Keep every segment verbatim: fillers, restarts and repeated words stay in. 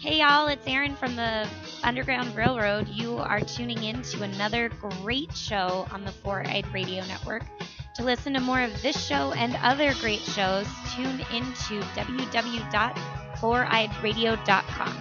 Hey y'all, it's Erin from the Underground Railroad. You are tuning in to another great show on the Four-Eyed Radio Network. To listen to more of this show and other great shows, tune into w w w dot four eyed radio dot com.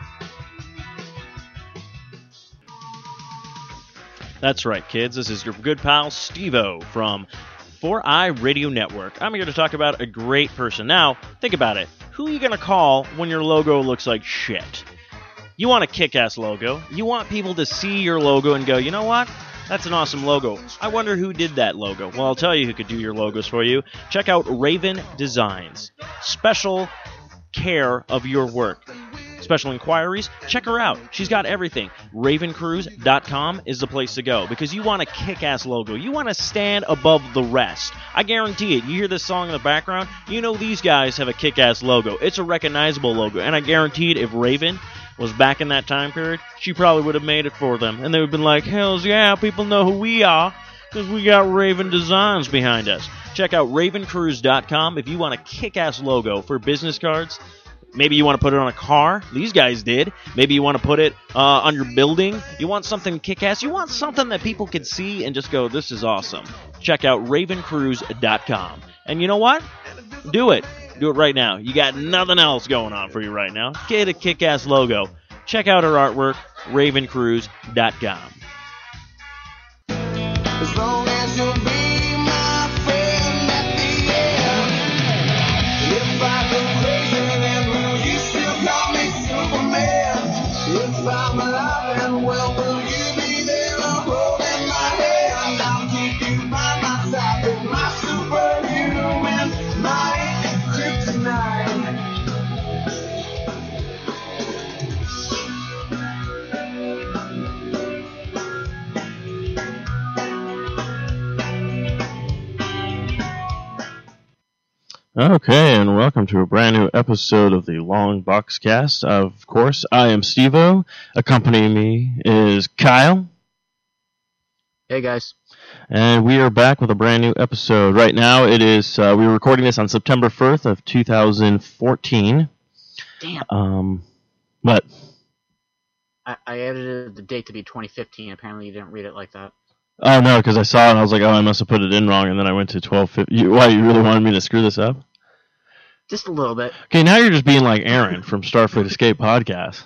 That's right, kids. This is your good pal, Steve-O from Four-Eyed Radio Network. I'm here to talk about a great person. Now, think about it. Who are you going to call when your logo looks like shit? You want a kick-ass logo. You want people to see your logo and go, you know what? That's an awesome logo. I wonder who did that logo. Well, I'll tell you who could do your logos for you. Check out Raven Designs. Special care of your work. Special inquiries, check her out. She's got everything. raven cruise dot com is the place to go because you want a kick-ass logo. You want to stand above the rest. I guarantee it. You hear this song in the background, you know these guys have a kick-ass logo. It's a recognizable logo, and I guarantee it if Raven was back in that time period, she probably would have made it for them. And they would have been like, hells yeah, people know who we are because we got Raven Designs behind us. Check out raven cruise dot com if you want a kick-ass logo for business cards. Maybe you want to put it on a car. These guys did. Maybe you want to put it uh, on your building. You want something kick-ass. You want something that people can see and just go, this is awesome. Check out raven cruise dot com. And you know what? Do it. Do it right now. You got nothing else going on for you right now. Get a kick-ass logo. Check out her artwork, raven cruise dot com. As long as you'll be my friend at the end. If I go crazy, then will you still call me Superman? If I'm alive, then well, will you be there holding my hand? I'll keep you by my side with my superhuman might, kryptonite. Okay, and welcome to a brand new episode of the Long Box Cast. Of course, I am Steve-O. Accompanying me is Kyle. Hey, guys. And we are back with a brand new episode. Right now, it is, uh, we were recording this on September first of two thousand fourteen. Damn. Um, what? I, I edited the date to be twenty fifteen. Apparently you didn't read it like that. Oh, no, because I saw it and I was like, oh, I must have put it in wrong, and then I went to twelve fifty. You, why, you really wanted me to screw this up? Just a little bit. Okay, now you're just being like Aaron from Starfleet Escape Podcast.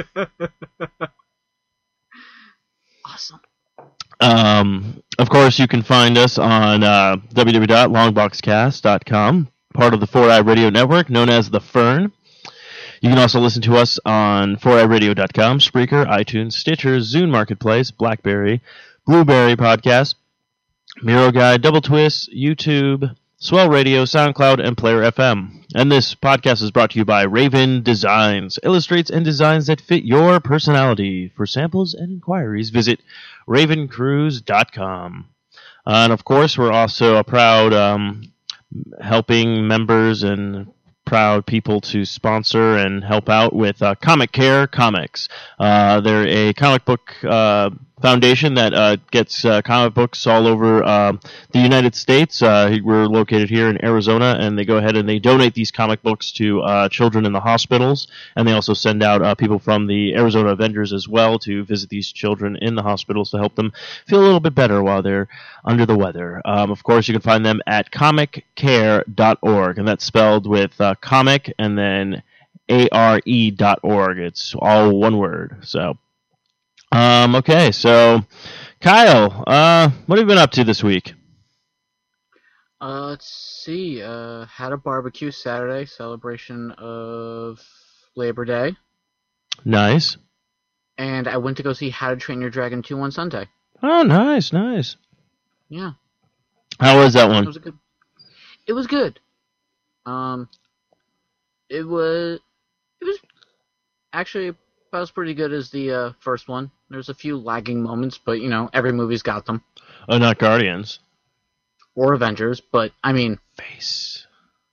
Awesome. Um, of course, you can find us on uh, w w w dot long box cast dot com, part of the Four-Eyed Radio Network, known as The Fern. You can also listen to us on four eye radio dot com, Spreaker, iTunes, Stitcher, Zune Marketplace, BlackBerry, Blueberry Podcast, Miro Guide, Double Twist, YouTube, Swell Radio, SoundCloud, and Player F M. And this podcast is brought to you by Raven Designs. Illustrates and designs that fit your personality. For samples and inquiries, visit raven cruise dot com. Uh, and of course, we're also a proud um, helping members and proud people to sponsor and help out with uh, Comic Care Comics. Uh, they're a comic book uh, foundation that uh, gets uh, comic books all over uh, the United States. Uh, we're located here in Arizona, and they go ahead and they donate these comic books to uh, children in the hospitals, and they also send out uh, people from the Arizona Avengers as well to visit these children in the hospitals to help them feel a little bit better while they're under the weather. Um, of course, you can find them at comic care dot org, and that's spelled with uh, comic and then A R E dot org. It's all one word, so... Um, okay, so, Kyle, uh, what have you been up to this week? Uh, let's see. Uh, had a barbecue Saturday, celebration of Labor Day. Nice. And I went to go see How to Train Your Dragon two on Sunday. Oh, nice, nice. Yeah. How was that one? It was a good. It was good. Um, it was. It was actually about as pretty good as the uh, first one. There's a few lagging moments, but you know, every movie's got them. Oh, not Guardians. Or Avengers, but I mean. Face.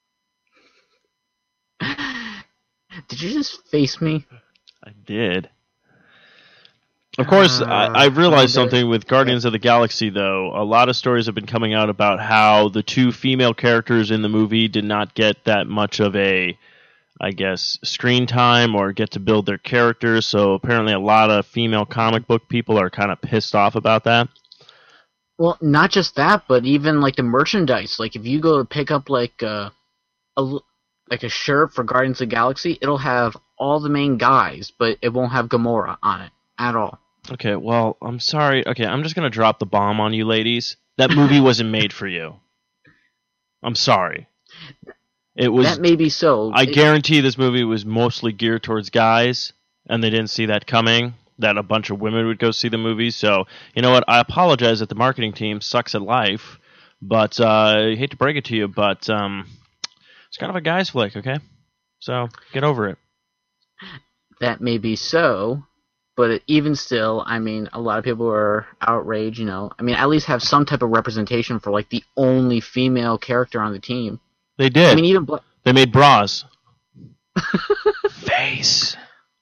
Did you just face me? I did. Of course, uh, I, I realized something with Guardians of the Galaxy, though. A lot of stories have been coming out about how the two female characters in the movie did not get that much of a I guess, screen time or get to build their characters. So apparently a lot of female comic book people are kind of pissed off about that. Well, not just that, but even like the merchandise. Like if you go to pick up like uh, a like a shirt for Guardians of the Galaxy, it'll have all the main guys, but it won't have Gamora on it at all. Okay, well, I'm sorry. Okay, I'm just going to drop the bomb on you ladies. That movie wasn't made for you. I'm sorry. It was. That may be so. I It- guarantee this movie was mostly geared towards guys, and they didn't see that coming, that a bunch of women would go see the movie. So, you know what? I apologize that the marketing team sucks at life, but uh, I hate to break it to you, but um, it's kind of a guy's flick, okay? So, get over it. That may be so, but even still, I mean, a lot of people are outraged, you know. I mean, at least have some type of representation for, like, the only female character on the team. They did. I mean, even... Bla- They made bras. Face.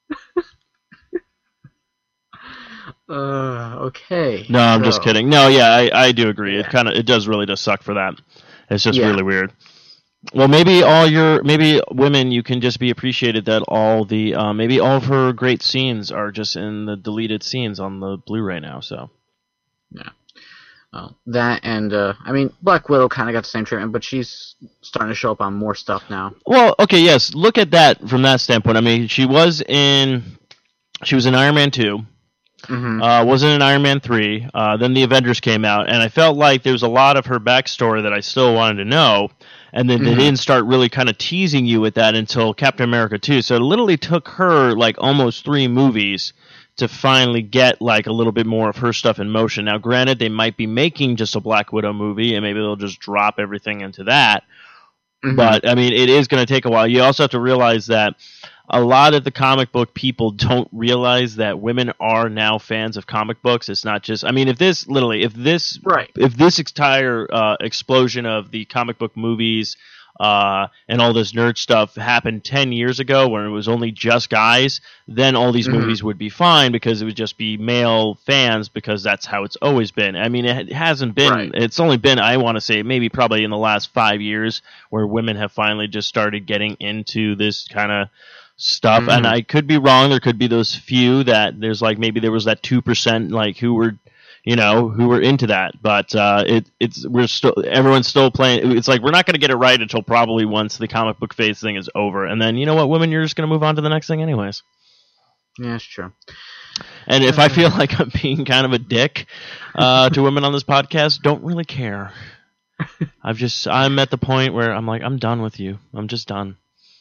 Uh, okay. No, I'm just so- kidding. No, yeah, I, I do agree. It kind of, it does really does suck for that. It's just Yeah. really weird. Well, maybe all your, maybe women, you can just be appreciated that all the, uh, maybe all of her great scenes are just in the deleted scenes on the Blu-ray now. So Yeah. Well, that and, uh, I mean, Black Widow kind of got the same treatment, but she's starting to show up on more stuff now. Well, okay, yes. Look at that from that standpoint. I mean, she was in, she was in Iron Man two. Mm-hmm. Uh, wasn't in Iron Man three. Uh, then the Avengers came out, and I felt like there was a lot of her backstory that I still wanted to know, and then they Mhm. didn't start really kind of teasing you with that until Captain America two. So it literally took her like almost three movies to finally get like a little bit more of her stuff in motion. Now, granted, they might be making just a Black Widow movie, and maybe they'll just drop everything into that. Mhm. But, I mean, it is going to take a while. You also have to realize that a lot of the comic book people don't realize that women are now fans of comic books. It's not just, I mean, if this, literally, if this, Right. if this entire uh, explosion of the comic book movies uh, and all this nerd stuff happened ten years ago when it was only just guys, then all these Mhm. movies would be fine because it would just be male fans because that's how it's always been. I mean, it hasn't been, Right. it's only been, I want to say, maybe probably in the last five years where women have finally just started getting into this kind of stuff. Mhm. And I could be wrong. There could be those few that there's like, maybe there was that two percent like who were, you know, who were into that, but uh, it, it's we're still everyone's still playing. It's like we're not going to get it right until probably once the comic book phase thing is over, and then you know what, women, you're just going to move on to the next thing anyways. Yeah, that's true. And if I feel like I'm being kind of a dick uh, to women on this podcast, don't really care. I've just I'm at the point where I'm like I'm done with you. I'm just done.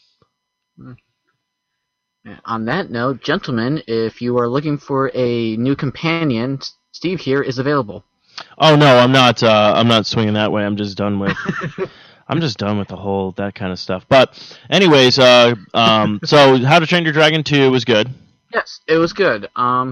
On that note, gentlemen, if you are looking for a new companion, Steve here is available. Oh no, I'm not. Uh, I'm not swinging that way. I'm just done with. I'm just done with the whole that kind of stuff. But anyways, uh, um, so How to Train Your Dragon two was good. Yes, it was good. Um,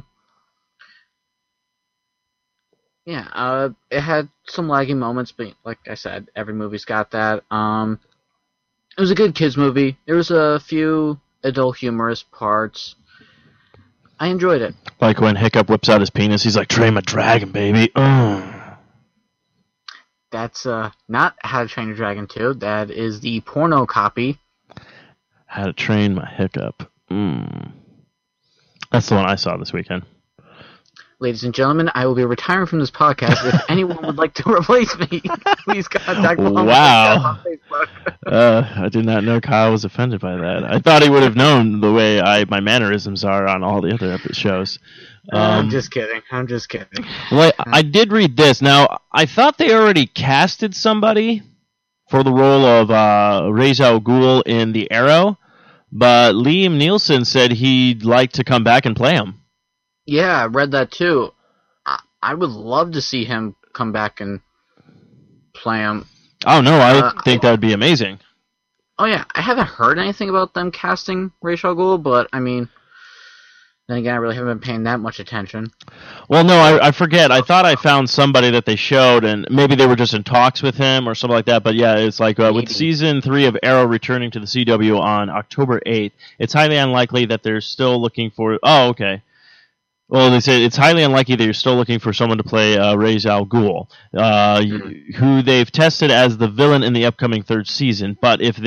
yeah, uh, it had some lagging moments, but like I said, every movie's got that. Um, it was a good kids movie. There was a few adult humorous parts. I enjoyed it. Like when Hiccup whips out his penis, he's like, "Train my dragon, baby." Ugh. That's uh, not How to Train Your Dragon two. That is the porno copy. How to Train My Hiccup. Mm. That's the one I saw this weekend. Ladies and gentlemen, I will be retiring from this podcast. If anyone would like to replace me, please contact me on Wow. Facebook. Uh, I did not know Kyle was offended by that. I thought he would have known the way I my mannerisms are on all the other epi- shows. Um, I'm just kidding. I'm just kidding. Well, I, I did read this. Now, I thought they already casted somebody for the role of uh, Ra's al Ghul in The Arrow, but Liam Neeson said he'd like to come back and play him. Yeah, I read that too. I, I would love to see him come back and play him. Oh, no, I Uh, think that would be amazing. Oh yeah, I haven't heard anything about them casting Ra's al Ghul, but I mean, then again, I really haven't been paying that much attention. Well, no, I, I forget. I thought I found somebody that they showed, and maybe they were just in talks with him or something like that. But yeah, it's like uh, with Maybe. season three of Arrow returning to the C W on October eighth, it's highly unlikely that they're still looking for. Oh, okay. Well, they said it's highly unlikely that you're still looking for someone to play uh, Ra's al Ghul, uh, Mhm. who they've tested as the villain in the upcoming third season. But if they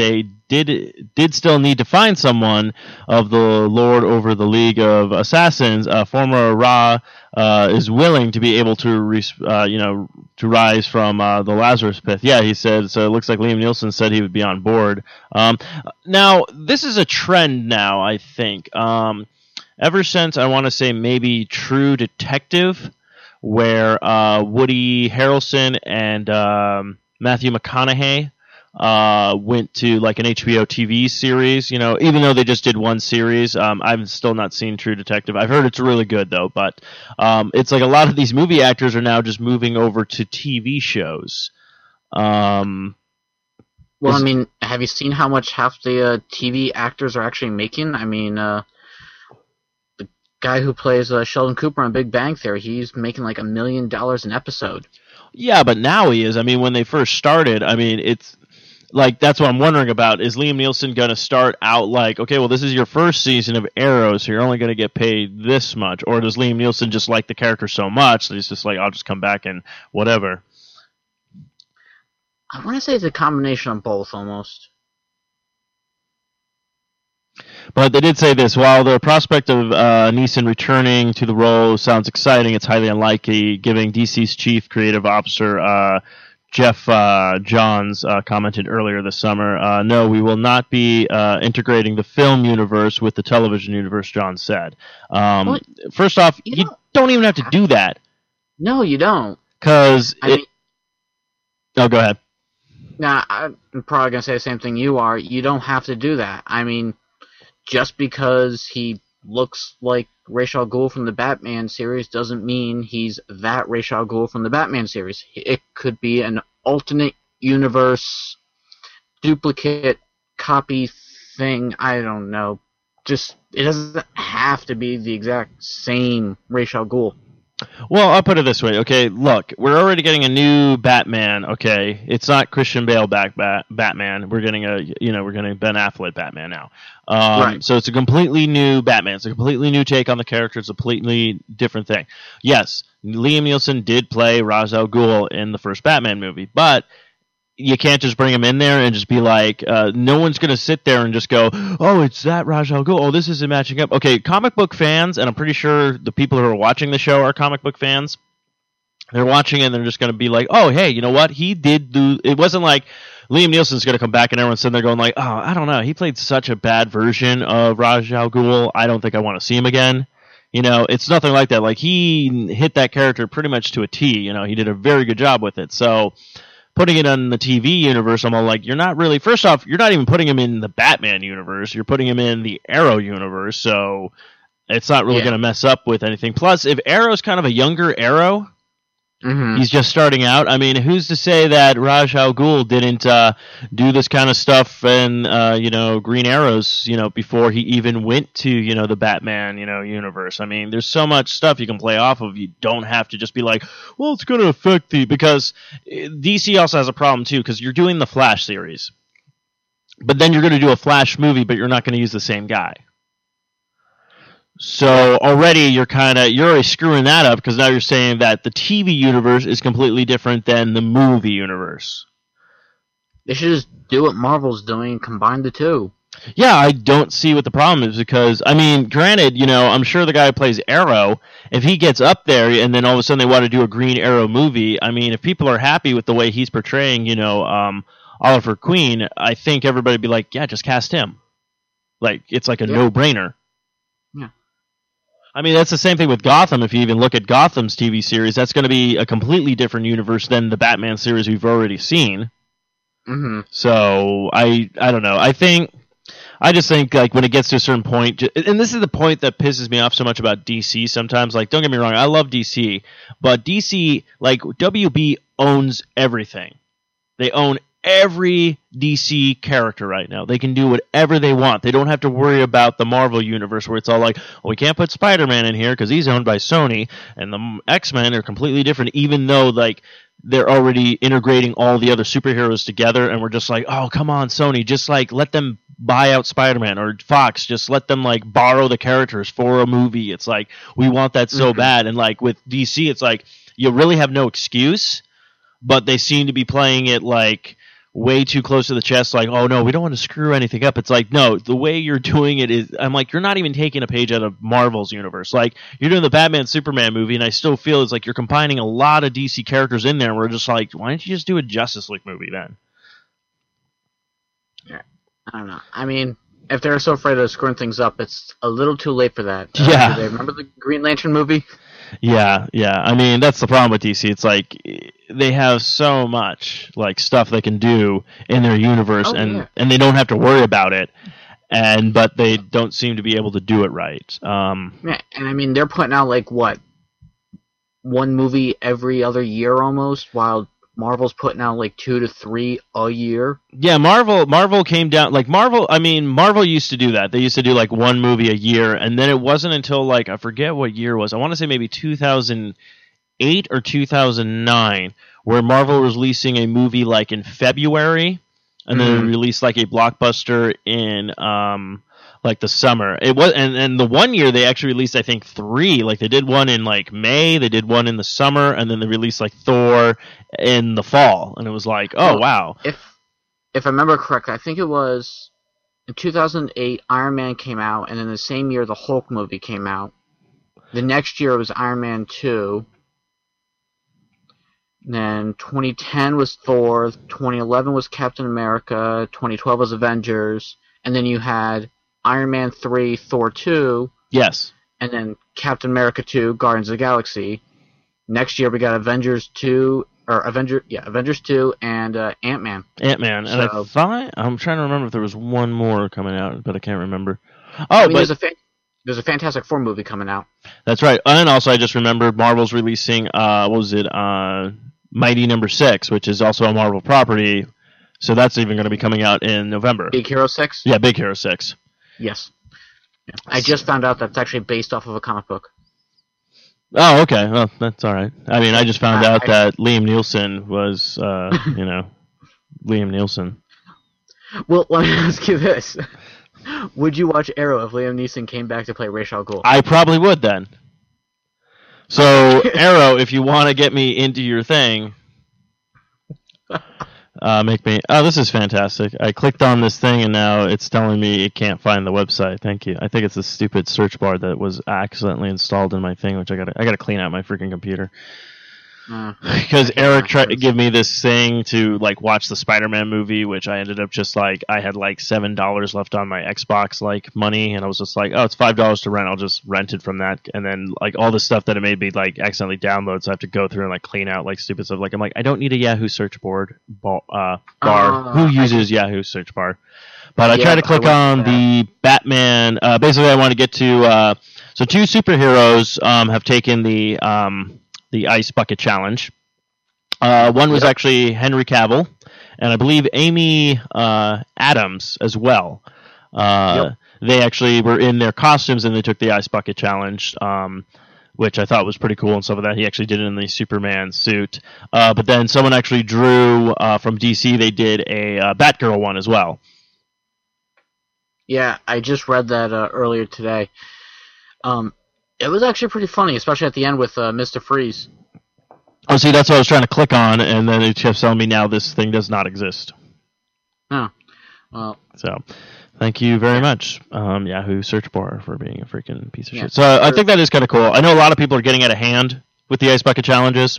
did did still need to find someone of the Lord over the League of Assassins. Uh, former Ra uh, is willing to be able to res- uh, you know to rise from uh, the Lazarus pit. Yeah, he said. So it looks like Liam Neeson said he would be on board. Um, now this is a trend now. I think um, ever since I want to say maybe True Detective, where uh, Woody Harrelson and um, Matthew McConaughey uh, went to like an H B O T V series. You know, even though they just did one series, um, I've still not seen True Detective. I've heard it's really good though, but um, it's like a lot of these movie actors are now just moving over to T V shows. Um, Well, I mean, have you seen how much half the uh, T V actors are actually making? I mean, uh, the guy who plays uh, Sheldon Cooper on Big Bang Theory, he's making like a million dollars an episode. Yeah, but now he is. I mean, when they first started, I mean, it's like that's what I'm wondering about. Is Liam Neeson going to start out like, okay, well, this is your first season of Arrow, so you're only going to get paid this much? Or does Liam Neeson just like the character so much that he's just like, I'll just come back and whatever? I want to say it's a combination of both, almost. But they did say this: while the prospect of uh, Neeson returning to the role sounds exciting, it's highly unlikely. Giving D C's chief creative officer uh, Jeff uh, Johns uh, commented earlier this summer, uh, "No, we will not be uh, integrating the film universe with the television universe." Johns said. Um, Well, first off, you you don't don't even have to do that No, you don't. because I it. mean, Oh, go ahead. nah, I'm probably going to say the same thing you are. You don't have to do that. I mean, just because he looks like Ra's al Ghul from the Batman series doesn't mean he's that Ra's al Ghul from the Batman series. It could be an alternate universe, duplicate, copy thing. I don't know. Just, it doesn't have to be the exact same Ra's al Ghul. Well, I'll put it this way. Okay, look, we're already getting a new Batman. Okay, it's not Christian Bale back bat, Batman. We're getting a, you know, we're getting Ben Affleck Batman now. Um, Right. So it's a completely new Batman. It's a completely new take on the character. It's a completely different thing. Yes, Liam Neeson did play Ra's al Ghul in the first Batman movie, but you can't just bring him in there and just be like, uh, no one's going to sit there and just go, oh, it's that Ra's al Ghul. Oh, this isn't matching up. Okay, comic book fans, and I'm pretty sure the people who are watching the show are comic book fans. They're watching it and they're just going to be like, oh, hey, you know what? He did do. It wasn't like Liam Neeson's going to come back and everyone's sitting there going like, oh, I don't know. He played such a bad version of Ra's al Ghul. I don't think I want to see him again. You know, it's nothing like that. Like, he hit that character pretty much to a T. You know, he did a very good job with it. So putting it on the T V universe, I'm all like, you're not really, first off, you're not even putting him in the Batman universe. You're putting him in the Arrow universe. So it's not really Yeah. going to mess up with anything. Plus, if Arrow's kind of a younger Arrow, Mm-hmm. he's just starting out. I mean, who's to say that Ra's al Ghul didn't uh, do this kind of stuff and uh, you know, Green Arrows, you know, before he even went to, you know, the Batman, you know, universe. I mean, there's so much stuff you can play off of. You don't have to just be like, well, it's going to affect the, because D C also has a problem too, because you're doing the Flash series, but then you're going to do a Flash movie, but you're not going to use the same guy. So already you're kind of you're already screwing that up, because now you're saying that the T V universe is completely different than the movie universe. They should just do what Marvel's doing and combine the two. Yeah, I don't see what the problem is, because, I mean, granted, you know, I'm sure the guy who plays Arrow, if he gets up there and then all of a sudden they want to do a Green Arrow movie, I mean, if people are happy with the way he's portraying, you know, um, Oliver Queen, I think everybody would be like, yeah, just cast him. Like, it's like a Yeah. no-brainer. Yeah. I mean, that's the same thing with Gotham. If you even look at Gotham's T V series, that's going to be a completely different universe than the Batman series we've already seen. Mm-hmm. So, I I don't know. I think... I just think, like, when it gets to a certain point, and this is the point that pisses me off so much about D C sometimes. Like, don't get me wrong, I love D C, but D C, like, W B owns everything. They own every D C character right now. They can do whatever they want. They don't have to worry about the Marvel universe where it's all like, well, we can't put Spider-Man in here because he's owned by Sony, and the X-Men are completely different, even though, like, they're already integrating all the other superheroes together, and we're just like, oh, come on, Sony, just, like, let them buy out Spider-Man, or Fox, just let them, like, borrow the characters for a movie. It's like, we want that so Mm-hmm. bad. And, like, with D C, it's like, you really have no excuse, but they seem to be playing it like, way too close to the chest, like, oh no, we don't want to screw anything up. It's like, no, the way you're doing it is, I'm like, you're not even taking a page out of Marvel's universe. Like, you're doing the Batman Superman movie, and I still feel it's like you're combining a lot of D C characters in there, and we're just like, why don't you just do a Justice League movie then? Yeah, I don't know. I mean, if they're so afraid of screwing things up, it's a little too late for that. Uh, Yeah. do they remember the Green Lantern movie? Yeah, yeah. I mean, that's the problem with D C. It's like they have so much like stuff they can do in their universe, Oh, and yeah. and they don't have to worry about it. And but they don't seem to be able to do it right. Um, Yeah, and I mean, they're putting out, like, what, one movie every other year almost, while Marvel's putting out, like, two to three a year. yeah, Marvel. Marvel came down like Marvel. I mean, Marvel used to do that. They used to do like one movie a year, and then it wasn't until like I forget what year it was. I want to say maybe two thousand eight or two thousand nine, where Marvel was releasing a movie like in February, and then Mhm. released like a blockbuster in um like the summer. It was and, and the one year they actually released I think three. Like they did one in like May, they did one in the summer, and then they released like Thor in the fall. And it was like, oh Well, wow. If if I remember correctly, I think it was in two thousand eight, Iron Man came out, and then the same year the Hulk movie came out. The next year it was Iron Man two. Then twenty ten was Thor, twenty eleven was Captain America, twenty twelve was Avengers, and then you had Iron Man three, Thor two, Yes. and then Captain America two, Guardians of the Galaxy. Next year we got Avengers two, or Avenger, yeah, Avengers two, and uh, Ant-Man. Ant-Man. And I So- thought I'm trying to remember if there was one more coming out, but I can't remember. Oh, I mean, but there's a fa- there's a Fantastic Four movie coming out. that's right. And also, I just remembered Marvel's releasing, uh, what was it, uh, Mighty Number Six, which is also a Marvel property. So that's even going to be coming out in November. Big Hero six? Yeah, Big Hero Six. Yes. Yeah. I just found out that's actually based off of a comic book. Oh, okay. Well, that's all right. I mean, I just found I- out I- that Liam Neeson was, uh, you know, Liam Neeson. Well, let me ask you this. Would you watch Arrow if Liam Neeson came back to play Ra's al Ghul? I probably would then. So, Arrow, if you want to get me into your thing, uh, make me. Oh, this is fantastic. I clicked on this thing and now it's telling me it can't find the website. Thank you. I think it's a stupid search bar that was accidentally installed in my thing, which I got. I got to clean out my freaking computer. Uh, Because Eric tried to give me this thing to like watch the Spider-Man movie, which I ended up just like I had like seven dollars left on my Xbox like money, and I was just like, oh, it's five dollars to rent. I'll just rent it from that, and then like all the stuff that it made me like accidentally download, so I have to go through and like clean out like stupid stuff. Like I'm like, I don't need a Yahoo search board bar. Uh, bar. Uh, Who I uses Yahoo search bar? But I Yeah, tried to but I click went on to the Batman. Uh, basically, I want to get to uh, so two superheroes um, have taken the um, the ice bucket challenge. Uh, one was Yep. actually Henry Cavill, and I believe Amy uh, Adams as well. Uh, Yep. They actually were in their costumes and they took the ice bucket challenge, um, which I thought was pretty cool and stuff like that. He actually did it in the Superman suit. Uh, but then someone actually drew uh, from D C. They did a uh, Batgirl one as well. yeah, I just read that uh, earlier today. Um, it was actually pretty funny, especially at the end with uh, Mister Freeze. Oh, see, that's what I was trying to click on, and then it kept telling me now this thing does not exist. Oh, well, So, thank you very much, um, Yahoo search bar, for being a freaking piece of Yeah. shit. So, I think that is kind of cool. I know a lot of people are getting out of hand with the ice bucket challenges.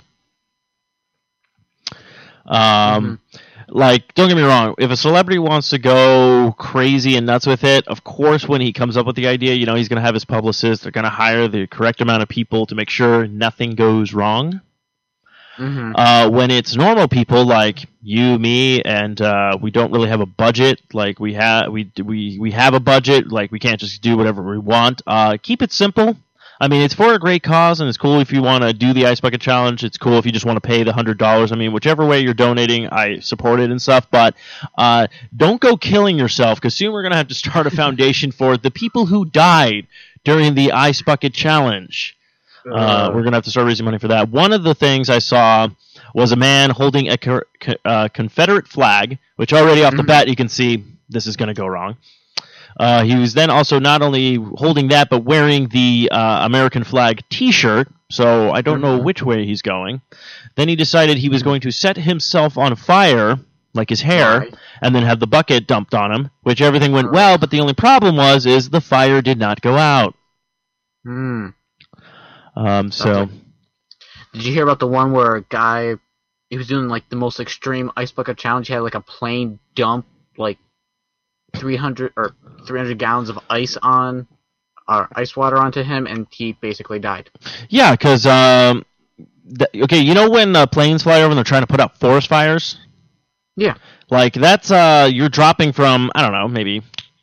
Um, like, don't get me wrong. If a celebrity wants to go crazy and nuts with it, of course, when he comes up with the idea, you know, he's going to have his publicist. They're going to hire the correct amount of people to make sure nothing goes wrong. hmm Uh, when it's normal people like you, me, and uh, we don't really have a budget, like we have, we we we have a budget, like we can't just do whatever we want. Uh, keep it simple. I mean, it's for a great cause, and it's cool if you want to do the ice bucket challenge. It's cool if you just want to pay the hundred dollars. I mean, whichever way you're donating, I support it and stuff. But uh, don't go killing yourself, because soon we're gonna have to start a foundation for the people who died during the ice bucket challenge. Uh, we're going to have to start raising money for that. One of the things I saw was a man holding a co- co- uh, Confederate flag, which already off the Mhm. bat you can see this is going to go wrong. Uh, he was then also not only holding that, but wearing the uh, American flag T-shirt, so I don't know Mhm. which way he's going. Then he decided he was going to set himself on fire, like his hair, Right. and then have the bucket dumped on him, which everything went Right. well, but the only problem was is the fire did not go out. Hmm. Um, so, Okay. Did you hear about the one where a guy, he was doing like the most extreme ice bucket challenge? He had like a plane dump like three hundred or three hundred gallons of ice on, or ice water onto him, and he basically died. yeah, because, um, th- okay, you know when uh, planes fly over and they're trying to put out forest fires? Yeah. Like, that's, uh, you're dropping from, I don't know, maybe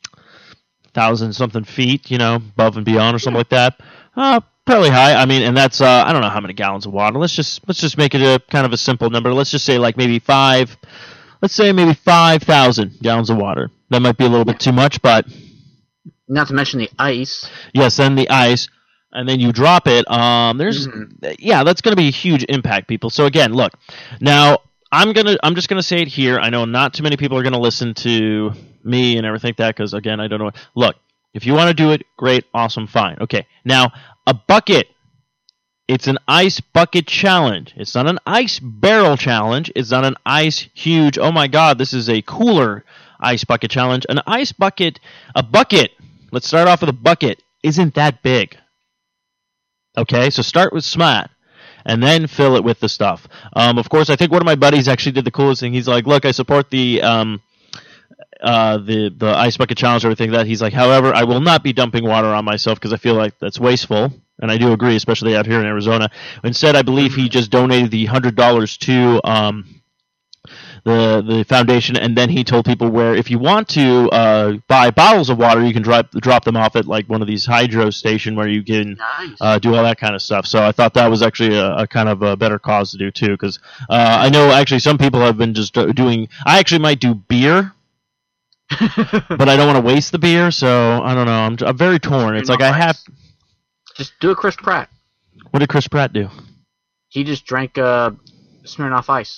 thousand something feet, you know, above and beyond or something like that. Uh, fairly high. I mean, and that's, uh, I don't know how many gallons of water. Let's just, let's just make it a kind of a simple number. Let's just say like maybe five, let's say maybe five thousand gallons of water. That might be a little bit too much, but Not to mention the ice. yes, then the ice, and then you drop it. Um, there's, Mhm. yeah, that's going to be a huge impact, people. So again, look, now I'm gonna, I'm just gonna say it here. I know not too many people are gonna listen to me and everything like that because again, I don't know. Look, if you want to do it, great, awesome, fine, okay. Now, a bucket. It's an ice bucket challenge. It's not an ice barrel challenge. It's not an ice huge. Oh my God, this is a cooler ice bucket challenge. An ice bucket, a bucket. Let's start off with a bucket. Isn't that big? Okay, so start with smart, and then fill it with the stuff. Um, of course, I think one of my buddies actually did the coolest thing. He's like, "Look, I support the um, uh, the the ice bucket challenge, and everything like that." He's like, "However, I will not be dumping water on myself because I feel like that's wasteful." And I do agree, especially out here in Arizona. Instead, I believe he just donated the hundred dollars to um, the the foundation, and then he told people where if you want to uh, buy bottles of water, you can drop drop them off at like one of these hydro station where you can Nice. uh, do all that kind of stuff. So I thought that was actually a, a kind of a better cause to do too, because uh, I know actually some people have been just uh, doing. I actually might do beer, but I don't want to waste the beer, so I don't know. I'm, I'm very torn. It's like I have. Just do a Chris Pratt. What did Chris Pratt do? He just drank uh, Smirnoff Ice.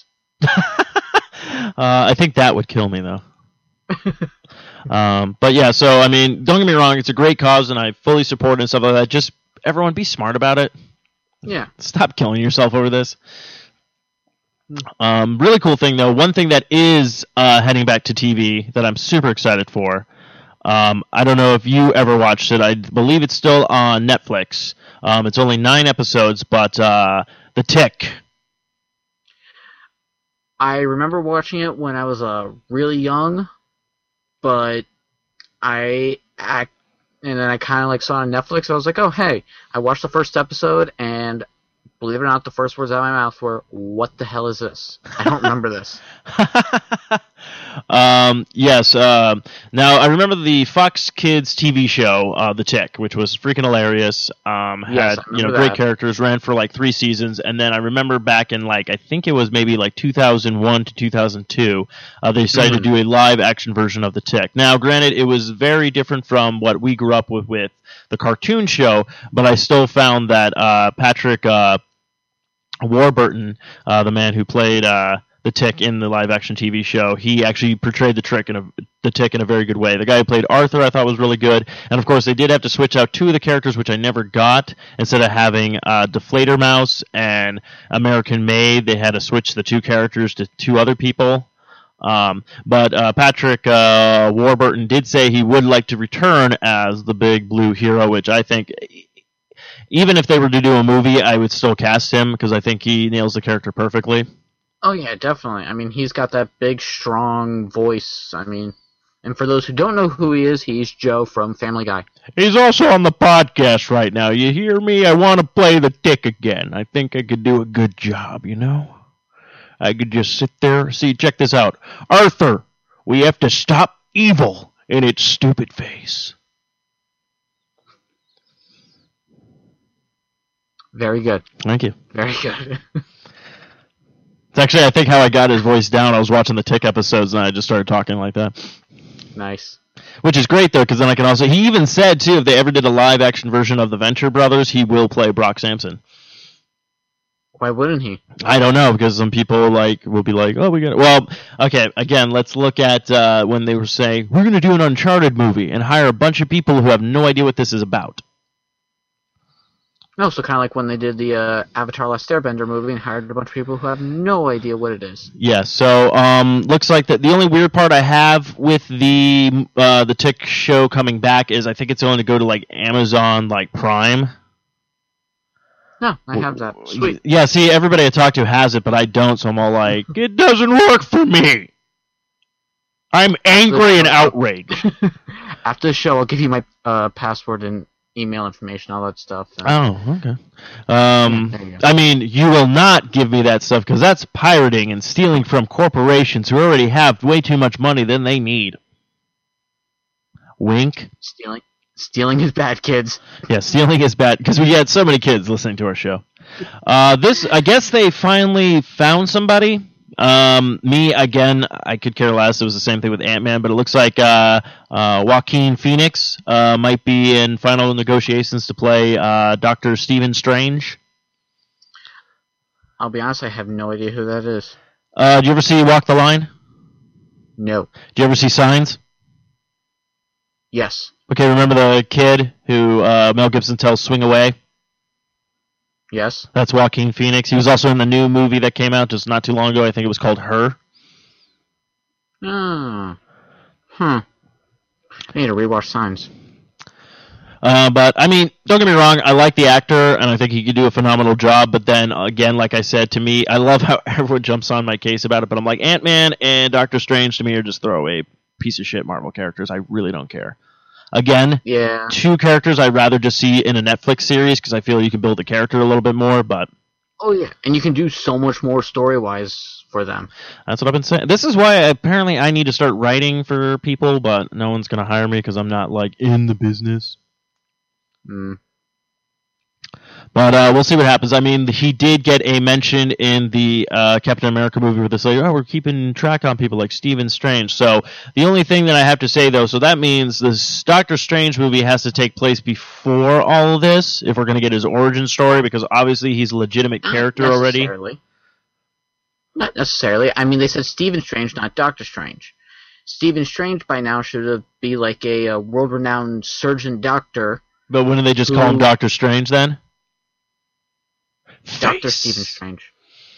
Uh, I think that would kill me though. um, but yeah, so I mean, don't get me wrong, it's a great cause, and I fully support it and stuff like that. Just everyone, be smart about it. Yeah. Stop killing yourself over this. Um, really cool thing though. One thing that is uh, heading back to T V that I'm super excited for. Um, I don't know if you ever watched it. I believe it's still on Netflix. Um, it's only nine episodes, but uh, The Tick. I remember watching it when I was uh, really young, but I act, and then I kind of like saw it on Netflix. I was like, oh hey, I watched the first episode, and believe it or not, the first words out of my mouth were, "What the hell is this? I don't remember this." um, yes. Uh, now I remember the Fox Kids T V show, uh, The Tick, which was freaking hilarious. Um, Yes, had I you know remember great that. characters, ran for like three seasons, and then I remember back in like I think it was maybe like two thousand one to two thousand two, uh, they decided Mhm. to do a live action version of The Tick. Now, granted, it was very different from what we grew up with with the cartoon show, but I still found that uh, Patrick uh, Warburton, uh, the man who played uh, the Tick in the live-action T V show, he actually portrayed the trick in a, the Tick in a very good way. The guy who played Arthur, I thought was really good, and of course they did have to switch out two of the characters, which I never got. Instead of having uh, Deflator Mouse and American Maid, they had to switch the two characters to two other people. Um, but uh, Patrick uh, Warburton did say he would like to return as the big blue hero, which I think, even if they were to do a movie, I would still cast him because I think he nails the character perfectly. Oh yeah, definitely. I mean, he's got that big, strong voice. I mean, and for those who don't know who he is, he's Joe from Family Guy. He's also on the podcast right now. You hear me? I want to play the Tick again. I think I could do a good job, you know? I could just sit there. See, check this out. Arthur, we have to stop evil in its stupid face. Very good. Thank you. Very good. It's actually, I think, how I got his voice down. I was watching the Tick episodes, and I just started talking like that. Nice. Which is great, though, because then I can also... He even said, too, if they ever did a live-action version of the Venture Brothers, he will play Brock Sampson. Why wouldn't he? I don't know, because some people like will be like, oh, we got it. Well, okay, again, let's look at uh, when they were saying, we're going to do an Uncharted movie and hire a bunch of people who have no idea what this is about. No, so kind of like when they did the uh, Avatar: Last Airbender movie and hired a bunch of people who have no idea what it is. Yeah, so um, looks like that the only weird part I have with the uh, the Tick show coming back is I think it's going to go to like Amazon like Prime. No, I have that. Sweet. Yeah, see, everybody I talk to has it, but I don't, so I'm all like, it doesn't work for me. I'm angry and outraged. After the show, I'll give you my uh, password and email information, all that stuff. And... Oh, okay. Um, there you go. I mean, you will not give me that stuff because that's pirating and stealing from corporations who already have way too much money than they need. Wink. Stealing, stealing is bad, kids. Yeah, stealing is bad because we had so many kids listening to our show. Uh, this, I guess, they finally found somebody. Um, me again, I could care less. It was the same thing with Ant-Man, but it looks like uh, uh, Joaquin Phoenix uh, might be in final negotiations to play uh, Doctor Stephen Strange. I'll be honest, I have no idea who that is. Uh, do you ever see Walk the Line? No. Do you ever see Signs? Yes. Okay, remember the kid who uh, Mel Gibson tells Swing Away? Yes. That's Joaquin Phoenix. He was also in the new movie that came out just not too long ago. I think it was called Her. Hmm. Hmm. I need to rewatch Signs. Uh, but, I mean, don't get me wrong, I like the actor, and I think he could do a phenomenal job, but then, again, like I said, to me, I love how everyone jumps on my case about it, but I'm like, Ant-Man and Doctor Strange, to me, are just throwaway piece of shit Marvel characters. I really don't care. Again, Yeah. two characters I'd rather just see in a Netflix series, because I feel you can build the character a little bit more, but... Oh, yeah. And you can do so much more story-wise for them. That's what I've been saying. This is why apparently I need to start writing for people, but no one's going to hire me because I'm not, like, in the business. Mm. But uh, we'll see what happens. I mean, he did get a mention in the uh, Captain America movie where they say, oh, we're keeping track on people like Stephen Strange. So the only thing that I have to say, though, so that means this Doctor Strange movie has to take place before all of this if we're going to get his origin story, because obviously he's a legitimate character Not already. necessarily. Not necessarily. I mean, they said Stephen Strange, not Doctor Strange. Stephen Strange by now should be like a, a world-renowned surgeon doctor. But wouldn't they just call him Who- Doctor Strange then? Doctor Face. Stephen Strange.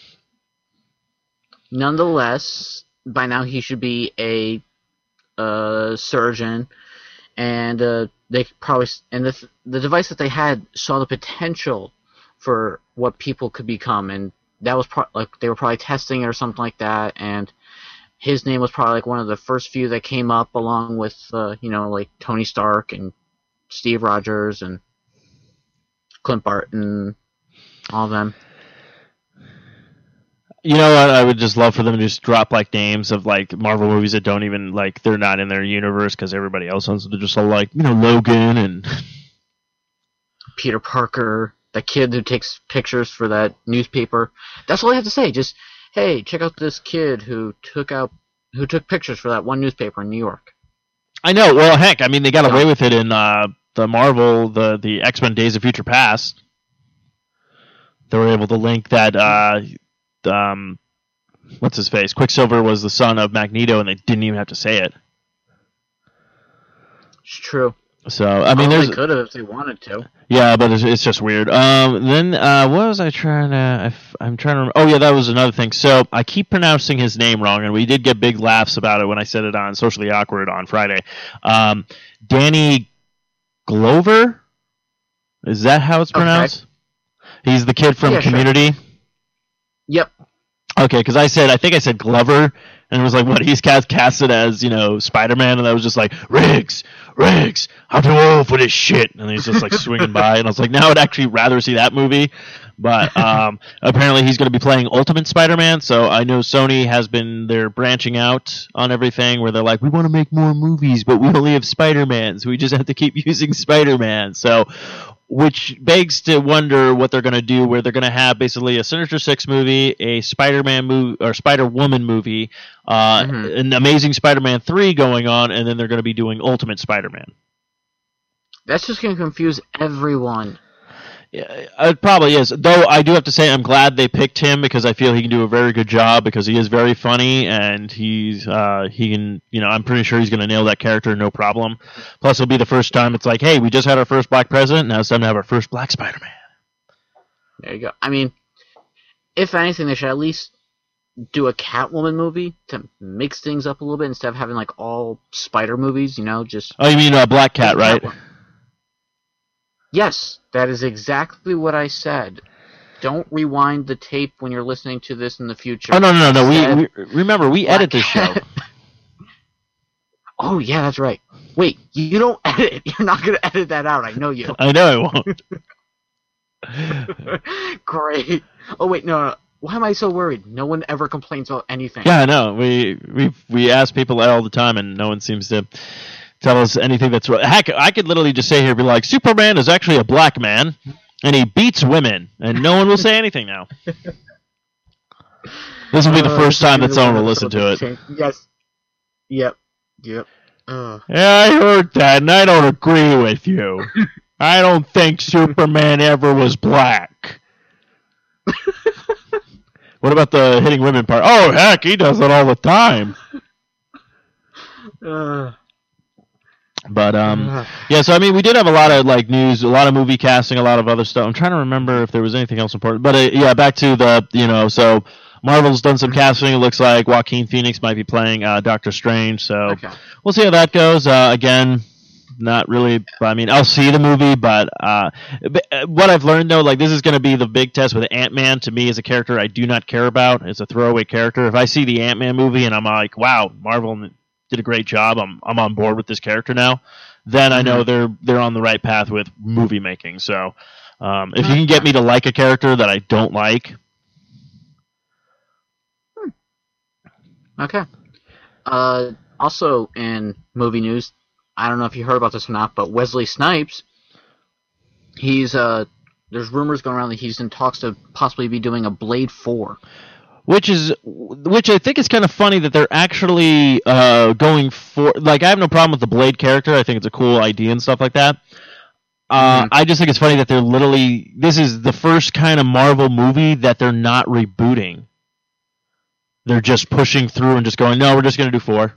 Nonetheless, by now he should be a uh, surgeon, and uh, they probably and the the device that they had saw the potential for what people could become, and that was pro- like they were probably testing it or something like that, and his name was probably like one of the first few that came up, along with uh, you know like Tony Stark and Steve Rogers and Clint Barton. All of them. You know what? I would just love for them to just drop like names of like Marvel movies that don't even like they're not in their universe because everybody else wants to just all like you know Logan and Peter Parker, that kid who takes pictures for that newspaper. That's all I have to say. Just hey, check out this kid who took out who took pictures for that one newspaper in New York. I know. Well, heck, I mean they got away with it in uh, the Marvel the the X-Men Days of Future Past. They were able to link that, uh, um, what's his face? Quicksilver was the son of Magneto, and they didn't even have to say it. It's true. So I mean, oh, there's they could have if they wanted to. yeah, but it's, it's just weird. Um, then uh, what was I trying to? I f- I'm trying to. Remember. Oh yeah, that was another thing. So I keep pronouncing his name wrong, and we did get big laughs about it when I said it on Socially Awkward on Friday. Um, Danny Glover, is that how it's pronounced? Okay. He's the kid from Yeah, sure. Community. Yep. Okay, because I said I think I said Glover, and it was like what he's cast casted as you know Spider-Man, and I was just like Riggs, Riggs, I'm too old for this shit, and he's just like swinging by, and I was like, now I'd actually rather see that movie, but um, apparently he's going to be playing Ultimate Spider-Man, so I know Sony has been they're branching out on everything where they're like we want to make more movies, but we only have Spider-Man, so we just have to keep using Spider-Man, so. Which begs to wonder what they're going to do, where they're going to have basically a Sinister Six movie, a Spider-Man movie, or Spider-Woman movie, uh, Mhm. an Amazing Spider-Man three going on, and then they're going to be doing Ultimate Spider-Man. That's just going to confuse everyone. Yeah, it probably is. Though I do have to say I'm glad they picked him because I feel he can do a very good job because he is very funny and he's uh, he can you know I'm pretty sure he's going to nail that character no problem. Plus it'll be the first time it's like hey we just had our first black president now it's time to have our first black Spider-Man. There you go. I mean, if anything, they should at least do a Catwoman movie to mix things up a little bit instead of having like all Spider movies. You know, just Oh, you mean uh, Black Cat, right? Catwoman. Yes, that is exactly what I said. Don't rewind the tape when you're listening to this in the future. Oh no, no, no, no. Instead, We, we remember we Black edit this show. Cat. Oh yeah, that's right. Wait, you don't edit. You're not gonna edit that out. I know you. I know I won't. Great. Oh wait, no, no. Why am I so worried? No one ever complains about anything. Yeah, I know. We we we ask people all the time, and no one seems to tell us anything that's right. Heck, I could literally just say here, be like, Superman is actually a black man, and he beats women, and no one will say anything now. This will be the Uh, first time that this is someone will the listen to it. change- Yes. Yep. Yep. Uh, Yeah, I heard that, and I don't agree with you. I don't think Superman ever was black. What about the hitting women part? Oh, heck, he does it all the time. uh, But um, uh, yeah. So I mean, we did have a lot of like news, a lot of movie casting, a lot of other stuff. I'm trying to remember if there was anything else important. But uh, yeah, back to the you know, so Marvel's done some casting. It looks like Joaquin Phoenix might be playing uh, Doctor Strange. So okay. we'll see how that goes. Uh, again, not really. I mean, I'll see the movie, but uh, but, uh, what I've learned though, like this is going to be the big test with Ant-Man. To me, as a character, I do not care about. It's a throwaway character. If I see the Ant-Man movie and I'm like, wow, Marvel did a great job. I'm I'm on board with this character now. Then I know they're they're on the right path with movie making. So um, if you can get me to like a character that I don't like, Okay. Uh, also in movie news, I don't know if you heard about this or not, but Wesley Snipes, he's uh, there's rumors going around that he's in talks to possibly be doing a Blade four. which is which I think is kind of funny that they're actually uh, going for. Like, I have no problem with the Blade character. I think it's a cool idea and stuff like that. Uh, Mhm. I just think it's funny that they're literally. This is the first kind of Marvel movie that they're not rebooting. They're just pushing through and just going, no, we're just going to do four.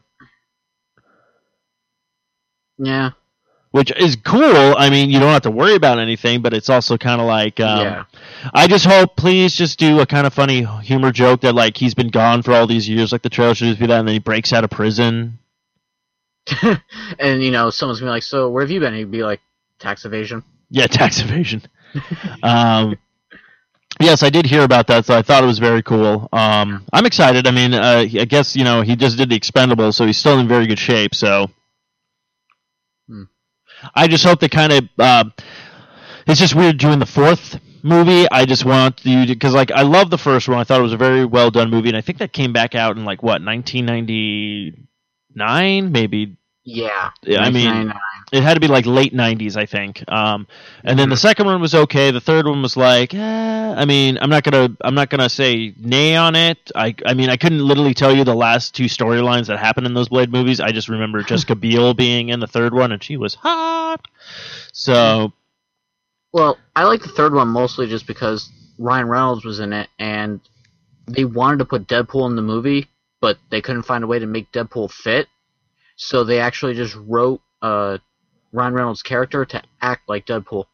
Yeah. Which is cool. I mean, you don't have to worry about anything, but it's also kind of like, um, Yeah. I just hope, please just do a kind of funny humor joke that, like, he's been gone for all these years, like the trailer should just be that, and then he breaks out of prison. And, you know, someone's going to be like, so where have you been? He'd be like, tax evasion. Yeah, tax evasion. um, yes, I did hear about that, so I thought it was very cool. Um, I'm excited. I mean, uh, I guess, you know, he just did the Expendables, so he's still in very good shape, so. Hmm. I just hope they kind of. Uh, it's just weird doing the fourth movie. I just want you to. Because, like, I love the first one. I thought it was a very well done movie, and I think that came back out in, like, what, nineteen ninety-nine? Maybe. Yeah. Yeah, I mean, nineteen ninety-nine. It had to be like late nineties, I think. Um, and then the second one was okay. The third one was like, eh, I mean, I'm not gonna, I'm not gonna say nay on it. I, I mean, I couldn't literally tell you the last two storylines that happened in those Blade movies. I just remember Jessica Biel being in the third one, and she was hot. So, Well, I like the third one mostly just because Ryan Reynolds was in it, and they wanted to put Deadpool in the movie, but they couldn't find a way to make Deadpool fit. So they actually just wrote uh, Ryan Reynolds' character to act like Deadpool.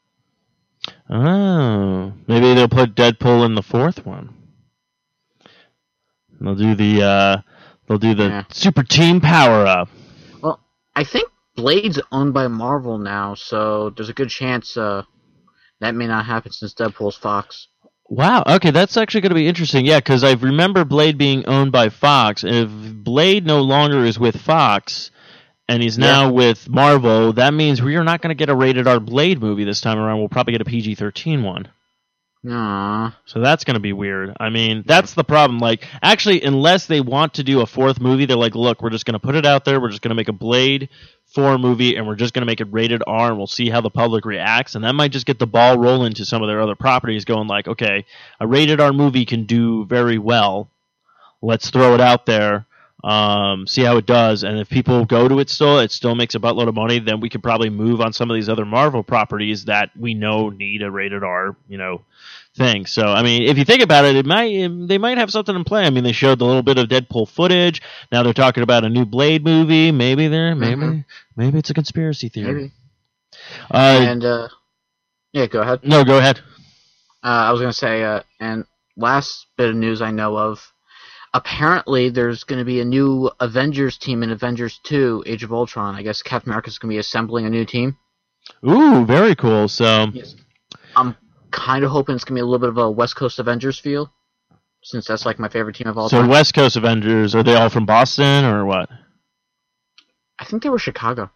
oh, maybe they'll put Deadpool in the fourth one. They'll do the, uh, they'll do the Yeah. super team power up. Well, I think Blade's owned by Marvel now, so there's a good chance uh, that may not happen since Deadpool's Fox. Wow. Okay, that's actually going to be interesting. Yeah, because I remember Blade being owned by Fox. And if Blade no longer is with Fox, and he's now Yeah. with Marvel, that means we are not going to get a rated R Blade movie this time around. We'll probably get a P G thirteen one. Aww. So that's going to be weird. I mean, that's the problem. Like, actually, unless they want to do a fourth movie, they're like, look, we're just going to put it out there. We're just going to make a Blade four movie, and we're just going to make it rated R, and we'll see how the public reacts. And that might just get the ball rolling to some of their other properties, going like, okay, a rated R movie can do very well. Let's throw it out there, um, see how it does. And if people go to it still, it still makes a buttload of money, then we could probably move on some of these other Marvel properties that we know need a rated R, you know, thing. So, I mean, if you think about it, it might it, they might have something in play. I mean, they showed a little bit of Deadpool footage. Now they're talking about a new Blade movie. Maybe they're maybe Mhm. maybe it's a conspiracy theory. Maybe. Uh, And, uh, yeah, go ahead. no, go ahead. Uh, I was gonna say, uh, and last bit of news I know of, apparently there's gonna be a new Avengers team in Avengers two: Age of Ultron. I guess Captain America's gonna be assembling a new team. Ooh, very cool. So, Yes. I'm kind of hoping it's gonna be a little bit of a West Coast Avengers feel, since that's like my favorite team of all so time. West Coast Avengers, are they all from Boston or what? I think they were Chicago,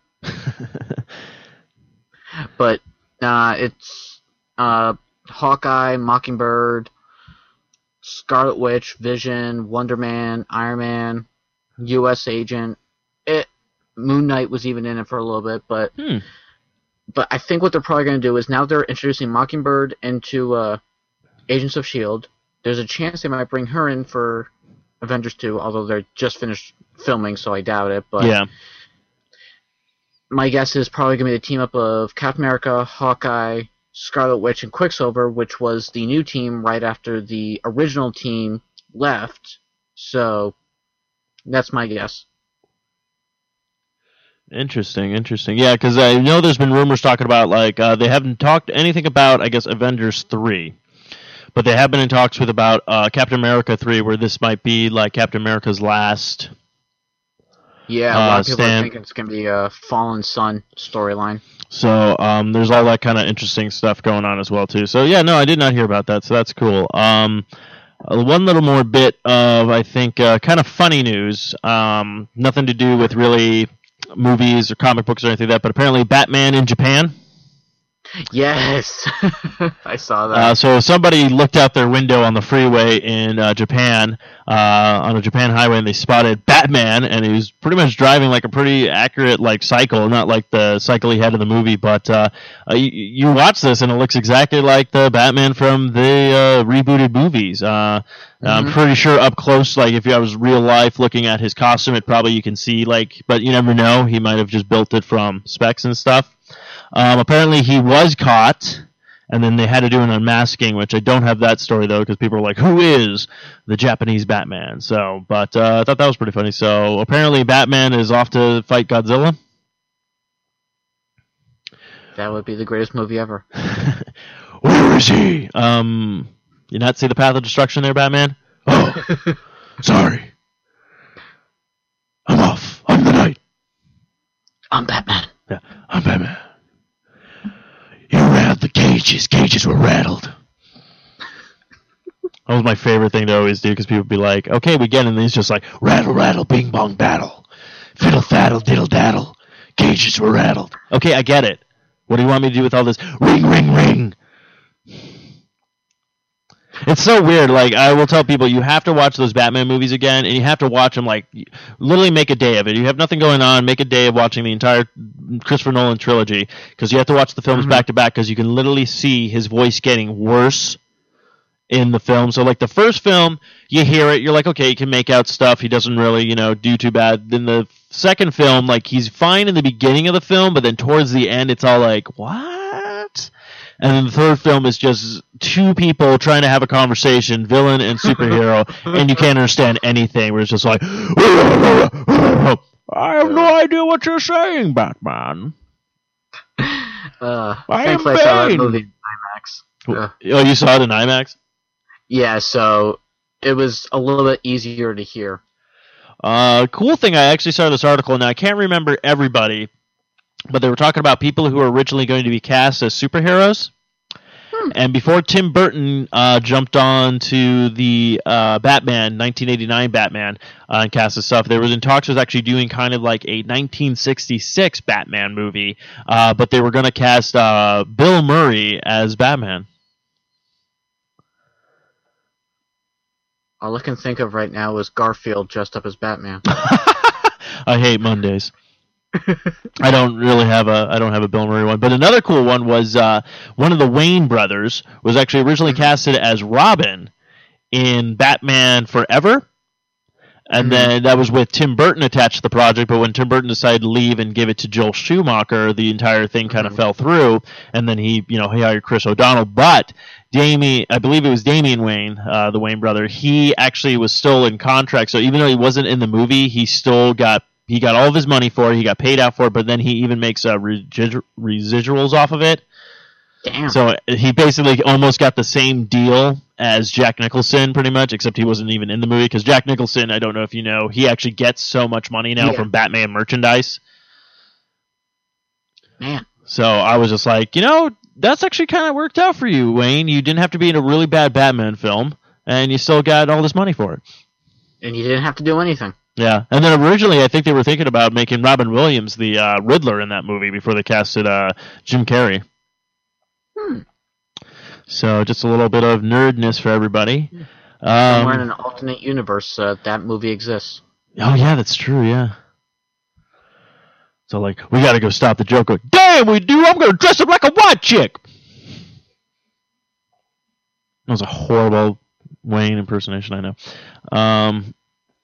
but nah, it's uh, Hawkeye, Mockingbird, Scarlet Witch, Vision, Wonder Man, Iron Man, U S Agent. It Moon Knight was even in it for a little bit, but Hmm. but I think what they're probably going to do is now they're introducing Mockingbird into uh, Agents of S H I E L D. There's a chance they might bring her in for Avengers two, although they're just finished filming, so I doubt it. But Yeah. my guess is probably going to be the team up of Captain America, Hawkeye, Scarlet Witch, and Quicksilver, which was the new team right after the original team left. So that's my guess. Interesting, interesting. Yeah, because I know there's been rumors talking about, like, uh, they haven't talked anything about, I guess, Avengers three. But they have been in talks with about uh, Captain America three, where this might be, like, Captain America's last. Yeah, a Uh, lot of people Stan- are thinking it's going to be a Fallen Sun storyline. So um, there's all that kind of interesting stuff going on as well, too. So, yeah, no, I did not hear about that, so that's cool. Um, uh, one little more bit of, I think, uh, kind of funny news. Um, nothing to do with really movies or comic books or anything like that, but apparently Batman in Japan. Yes, I saw that. Uh, so somebody looked out their window on the freeway in uh, Japan, uh, on a Japan highway, and they spotted Batman, and he was pretty much driving like a pretty accurate like cycle, not like the cycle he had in the movie, but uh, uh, you, you watch this, and it looks exactly like the Batman from the uh, rebooted movies. Uh, I'm pretty sure up close, like if I was real life looking at his costume, it probably you can see like, but you never know. He might have just built it from specs and stuff. Um, apparently he was caught, and then they had to do an unmasking, which I don't have that story, though, because people are like, who is the Japanese Batman? So, but uh, I thought that was pretty funny. So apparently Batman is off to fight Godzilla. That would be the greatest movie ever. Where is he? Um, you not see the Path of Destruction there, Batman? Oh, sorry. I'm off. I'm the Knight. I'm Batman. Yeah, I'm Batman. You rattled the cages. Cages were rattled. That was my favorite thing to always do, because people would be like, okay, we get it, and he's just like, rattle, rattle, bing, bong, battle. Fiddle, faddle, diddle, daddle. Cages were rattled. Okay, I get it. What do you want me to do with all this? Ring, ring, ring. It's so weird. Like, I will tell people, you have to watch those Batman movies again, and you have to watch them, like, literally make a day of it. You have nothing going on, make a day of watching the entire Christopher Nolan trilogy, because you have to watch the films back to back, because you can literally see his voice getting worse in the film. So, like, the first film, you hear it, you're like, okay, he can make out stuff, he doesn't really, you know, do too bad. Then the second film, like, he's fine in the beginning of the film, but then towards the end, it's all like, what? And then the third film is just two people trying to have a conversation, villain and superhero, and you can't understand anything. Where it's just like, I have no idea what you're saying, Batman. Uh, I thankfully am I saw that Bane. movie in IMAX. Uh, Oh, you saw it in IMAX? yeah, so it was a little bit easier to hear. Uh, cool thing, I actually saw this article, and I can't remember everybody, but they were talking about people who were originally going to be cast as superheroes. And before Tim Burton uh, jumped on to the uh, Batman, nineteen eighty-nine Batman, uh, and cast his stuff, there was in talks was actually doing kind of like a nineteen sixty-six Batman movie, uh, but they were going to cast uh, Bill Murray as Batman. All I can think of right now is Garfield dressed up as Batman. I hate Mondays. I don't really have a I don't have a Bill Murray one, but another cool one was uh, one of the Wayne brothers was actually originally casted as Robin in Batman Forever, and then that was with Tim Burton attached to the project. But when Tim Burton decided to leave and give it to Joel Schumacher, the entire thing kind of fell through, and then he you know he hired Chris O'Donnell. But Damien, I believe it was Damian Wayne, uh, the Wayne brother, he actually was still in contract. So even though he wasn't in the movie, he still got. He got all of his money for it. He got paid out for it, but then he even makes uh, residu- residuals off of it. Damn. So he basically almost got the same deal as Jack Nicholson, pretty much, except he wasn't even in the movie. Because Jack Nicholson, I don't know if you know, he actually gets so much money now Yeah. from Batman merchandise. Man. So I was just like, you know, that's actually kind of worked out for you, Wayne. You didn't have to be in a really bad Batman film, and you still got all this money for it. And you didn't have to do anything. Yeah, and then originally I think they were thinking about making Robin Williams the uh, Riddler in that movie before they casted uh, Jim Carrey. Hmm. So just a little bit of nerdness for everybody. Somewhere in Um, an alternate universe, uh, that movie exists. oh yeah, that's true. Yeah. So like, we got to go stop the Joker. Damn, we do. I'm gonna dress up like a white chick. That was a horrible Wayne impersonation, I know. Um,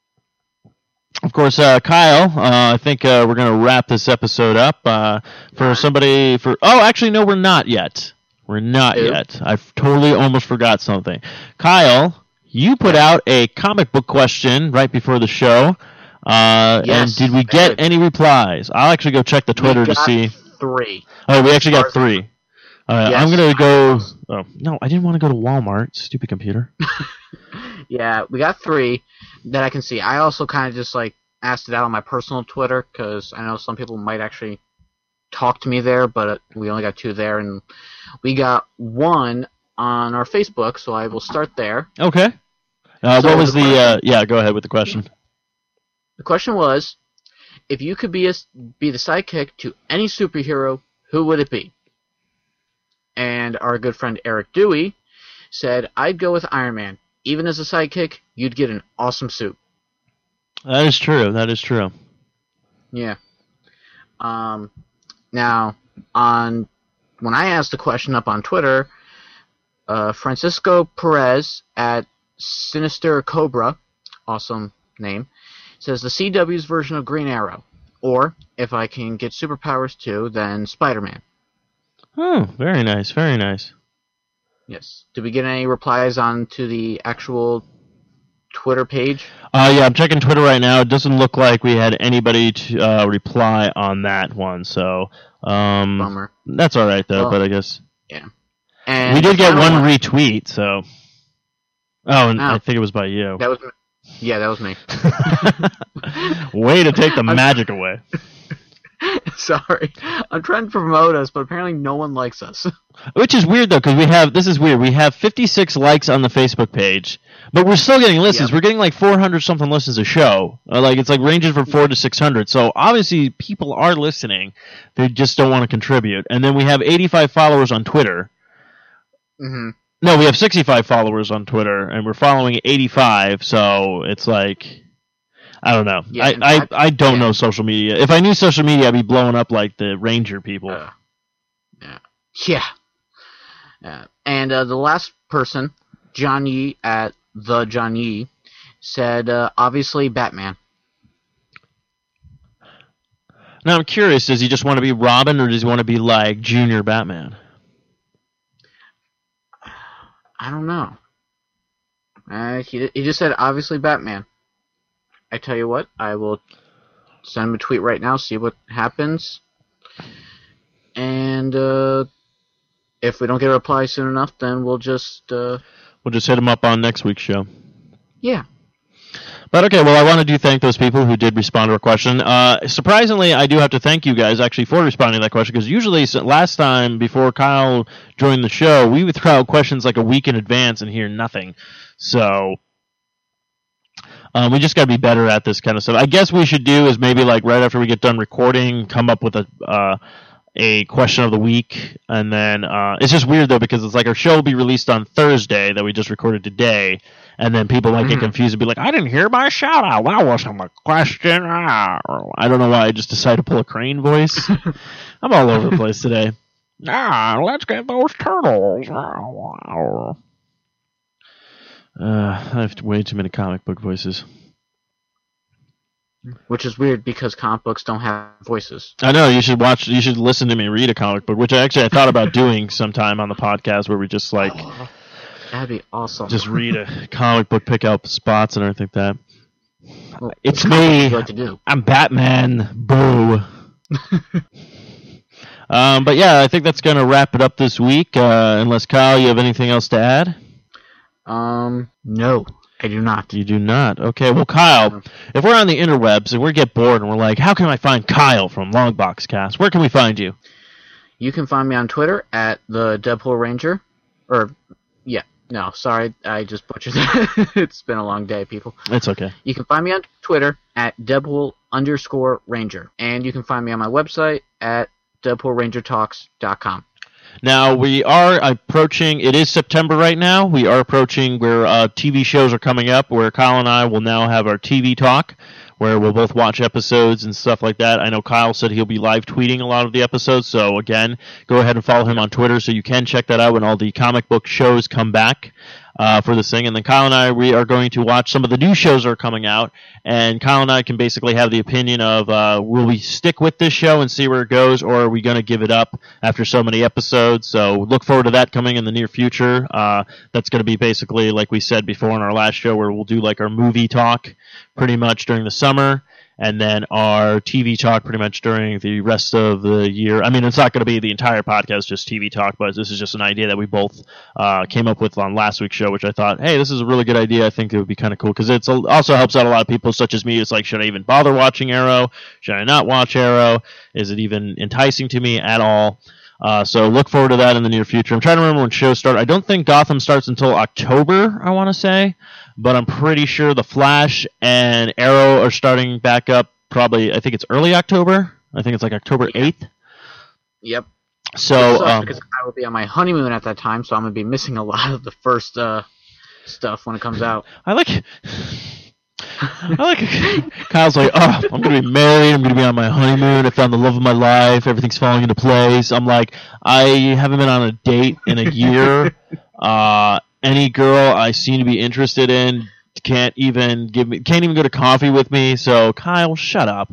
of course, uh, Kyle, uh, I think uh, we're going to wrap this episode up. Uh, for Alright. somebody, for oh, actually, no, we're not yet. We're not Who? yet. I totally almost forgot something. Kyle, you put out a comic book question right before the show. Uh, Yes, and did we I get did. any replies? I'll actually go check the Twitter We to got see. three. Oh, we actually got As far as- three. All right, Yes. I'm gonna go. Oh no, I didn't want to go to Walmart. Stupid computer. Yeah, we got three that I can see. I also kind of just like asked it out on my personal Twitter because I know some people might actually talk to me there, but we only got two there, and we got one on our Facebook. So I will start there. Okay. Uh, So what was the the? Uh, question- yeah, go ahead with the question. The question was, if you could be a, be the sidekick to any superhero, who would it be? And our good friend Eric Dewey said, I'd go with Iron Man. Even as a sidekick, you'd get an awesome suit. That is true. That is true. Yeah. Um, now, on when I asked the question up on Twitter, uh, Francisco Perez at Sinister Cobra, awesome name, says the C W's version of Green Arrow. Or, if I can get superpowers too, then Spider-Man. Oh, very nice. Very nice. Yes. Did we get any replies on to the actual Twitter page? Uh, yeah, I'm checking Twitter right now. It doesn't look like we had anybody to uh, reply on that one. So um, Bummer. that's all right though. Well, but I guess And we did the get final one retweet. So oh, and Oh. I think it was by you. That was, yeah, that was me. Way to take the magic away. Sorry. I'm trying to promote us, but apparently no one likes us. Which is weird though, because we have this is weird. We have fifty-six likes on the Facebook page, but we're still getting listens. Yep. We're getting like four hundred something listens a show. Uh, like it's like ranging from four to six hundred. So obviously people are listening. They just don't want to contribute. And then we have eighty-five followers on Twitter. Mm-hmm. No, we have sixty-five followers on Twitter, and we're following eighty-five. So it's like, I don't know. Yeah, I, in I, fact- I don't yeah. know social media. If I knew social media, I'd be blowing up like the Ranger people. Uh, yeah. Yeah. Yeah. And uh, the last person, John Yee at the John Yee, said uh, obviously Batman. Now I'm curious, does he just want to be Robin, or does he want to be like Junior Batman? I don't know. Uh, he he just said obviously Batman. I tell you what, I will send him a tweet right now, see what happens, and uh, if we don't get a reply soon enough, then we'll just uh, We'll just hit him up on next week's show. yeah. But okay, well, I want to do thank those people who did respond to our question. Uh, surprisingly, I do have to thank you guys actually for responding to that question, because usually so last time before Kyle joined the show, we would throw out questions like a week in advance and hear nothing. So um, we just got to be better at this kind of stuff. I guess we should do is maybe like right after we get done recording, come up with a uh, a question of the week, and then uh, it's just weird though because it's like our show will be released on Thursday that we just recorded today. And then people might get Mhm. confused and be like, I didn't hear my shout out. That wasn't a question. Ah. I don't know why I just decided to pull a Crane voice. I'm all over the place today. Ah, let's get those turtles. Uh, I have way too many comic book voices. Which is weird because comic books don't have voices. I know, you should watch, you should listen to me read a comic book, which I actually I thought about doing sometime on the podcast where we just like, That'd be awesome. just read a comic book, pick out spots and everything like that. Well, It's what would me. you like to do? I'm Batman. Boo. Um, but yeah, I think that's going to wrap it up this week. Uh, unless, Kyle, you have anything else to add? Um, no, I do not. You do not. Okay, well, Kyle, if we're on the interwebs and we get bored and we're like, how can I find Kyle from Longbox Cast? Where can we find you? You can find me on Twitter at the Deadpool Ranger. Or, yeah, no, sorry, I just butchered that. It's been a long day, people. It's okay. You can find me on Twitter at Deadpool underscore Ranger. And you can find me on my website at Deadpool Ranger Talks dot com. Now, we are approaching, it is September right now, we are approaching where uh, T V shows are coming up, where Kyle and I will now have our T V talk, where we'll both watch episodes and stuff like that. I know Kyle said he'll be live tweeting a lot of the episodes, so again, go ahead and follow him on Twitter so you can check that out when all the comic book shows come back. Uh, for this thing, and then Kyle and I, we are going to watch some of the new shows that are coming out, and Kyle and I can basically have the opinion of, uh, will we stick with this show and see where it goes, or are we going to give it up after so many episodes? So look forward to that coming in the near future. Uh, that's going to be basically, like we said before in our last show, where we'll do like our movie talk pretty much during the summer, and then our T V talk pretty much during the rest of the year. I mean, it's not going to be the entire podcast, just T V talk, but this is just an idea that we both uh, came up with on last week's show, which I thought, hey, this is a really good idea. I think it would be kind of cool, because it also helps out a lot of people such as me. It's like, should I even bother watching Arrow? Should I not watch Arrow? Is it even enticing to me at all? Uh, so look forward to that in the near future. I'm trying to remember when shows start. I don't think Gotham starts until October, I want to say, but I'm pretty sure The Flash and Arrow are starting back up probably, I think it's early October. I think it's like October eighth. Yep. So, um, because I will be on my honeymoon at that time, so I'm going to be missing a lot of the first uh, stuff when it comes out. I like... I like Kyle's like, oh, I'm going to be married, I'm going to be on my honeymoon, I found the love of my life, everything's falling into place. I'm like, I haven't been on a date in a year. uh, any girl I seem to be interested in can't even give me, can't even go to coffee with me, so Kyle, shut up.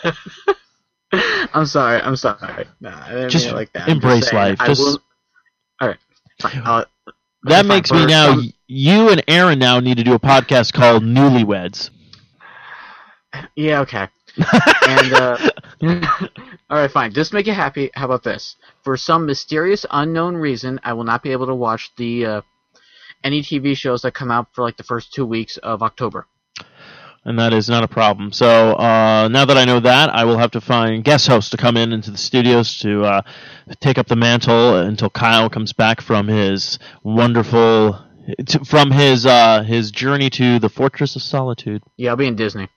I'm sorry, I'm sorry. Nah, I didn't just mean it like that. embrace just saying, life. I Just... will... Alright, fine. Uh, that okay, makes fine. me For now, some... you and Aaron now need to do a podcast called Newlyweds. Yeah, okay. and, uh, alright, fine. Just to make you happy, how about this? For some mysterious, unknown reason, I will not be able to watch the, uh, any T V shows that come out for, like, the first two weeks of October. And that is not a problem. So uh, now that I know that, I will have to find guest hosts to come in into the studios to uh, take up the mantle until Kyle comes back from his wonderful, to, from his uh, his journey to the Fortress of Solitude. Yeah, I'll be in Disney.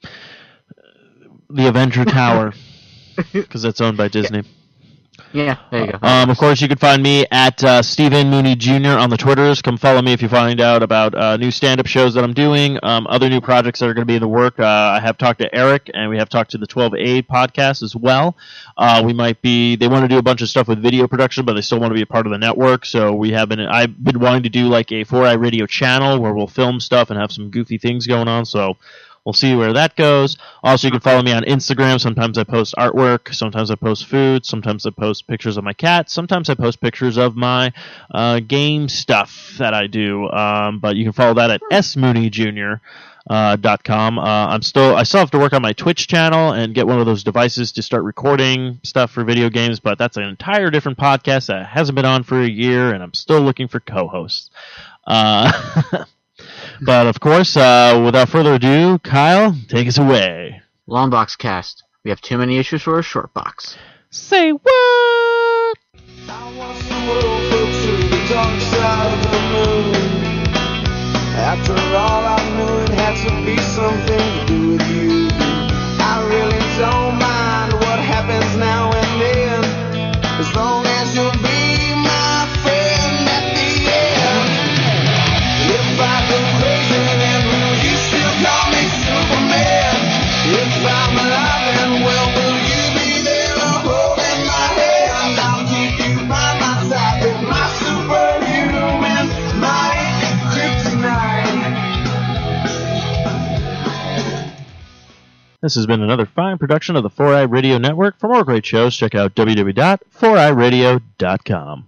The Avenger Tower, because that's owned by Disney. Yeah, there you go. Um, of course, you can find me at uh, Stephen Mooney Junior on the Twitters. Come follow me if you find out about uh, new stand-up shows that I'm doing, um, other new projects that are going to be in the work. Uh, I have talked to Eric, and we have talked to the twelve A podcast as well. Uh, we might be, they want to do a bunch of stuff with video production, but they still want to be a part of the network. So we have been, I've been wanting to do like a four eye radio channel where we'll film stuff and have some goofy things going on. So we'll see where that goes. Also, you can follow me on Instagram. Sometimes I post artwork. Sometimes I post food. Sometimes I post pictures of my cat. Sometimes I post pictures of my uh, game stuff that I do. Um, but you can follow that at s mooney junior dot com. Uh, I'm still, I still have to work on my Twitch channel and get one of those devices to start recording stuff for video games. But that's an entire different podcast that hasn't been on for a year, and I'm still looking for co-hosts. Uh, But, of course, uh, without further ado, Kyle, take us away. Long box cast. We have too many issues for a short box. Say what? I watched the world go to the dark side of the moon. After all, I knew it had to be something to do with you. I really don't mind what happens now and then, as long as you'll be my friend at the end. If I go crazy, then will you still call me Superman? If I'm alive, then well, will you be there holding my hand? I'll keep you by my side with my superhuman might kryptonite. This has been another fine production of the four eye Radio Network. For more great shows, check out w w w dot four eye radio dot com.